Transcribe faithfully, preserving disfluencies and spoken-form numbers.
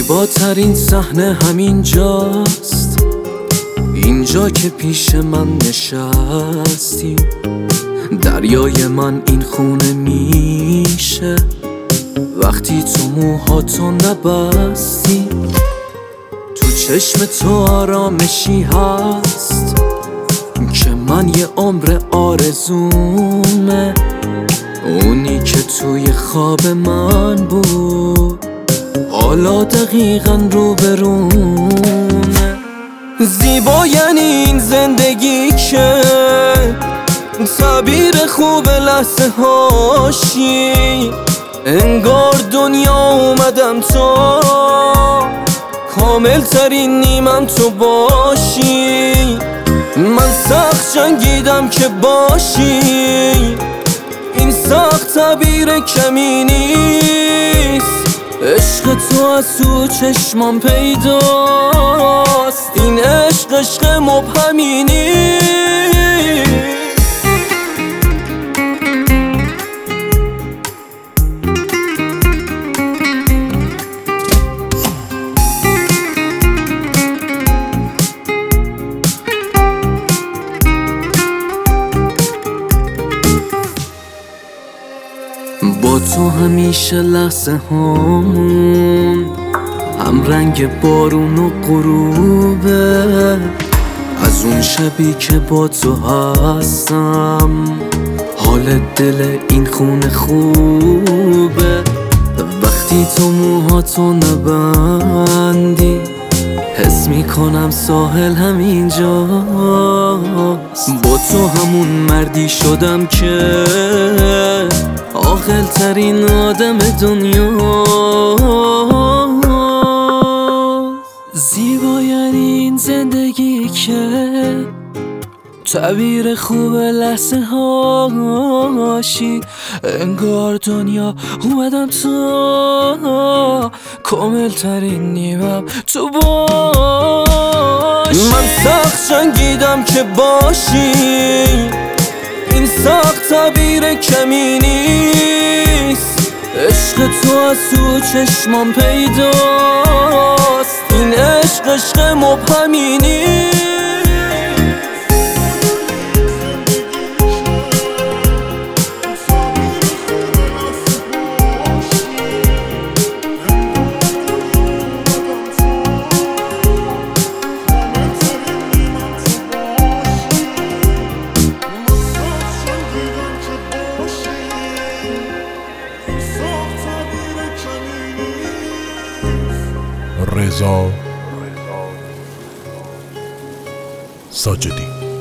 زیباترین صحنه همین جاست، اینجا که پیش من نشستی. دریای من این خونه میشه وقتی تو موهاتو نبستی. تو چشم تو آرامشی هست که من یه عمر آرزومه، اونی که توی خواب من بود حالا دقیقاً روبرونه. زیبا یعنی این زندگی که تعبیر خوب لحظه هاشی، انگار دنیا اومدم تا کامل ترین نیمم تو باشی. من سخت جنگیدم که باشی، این سخت تعبیر کمی نیست. عشق تو از تو چشمام پیداست، این عشق عشق مبهمی نیست. با تو همیشه لحظه هامون هم رنگ بارون و غروبه. از اون شبی که با تو هستم حال دل این خونه خوبه. وقتی تو موهاتو نبندی حس میکنم ساحل همینجاست. با تو همون مردی شدم که عاقل ترین آدم دنیا. زیبا یعنی این زندگی که تعبیر خوب لحظه هاشی، انگار دنیا اومدم تو کامل ترین نیمم تو باشی. من سخت جنگیدم که باشی، این سخت تعبیر کمی نیست. عشق تو از تو چشمام پیداست، این عشق عشق مبهمی نیست. رضا ساجدی.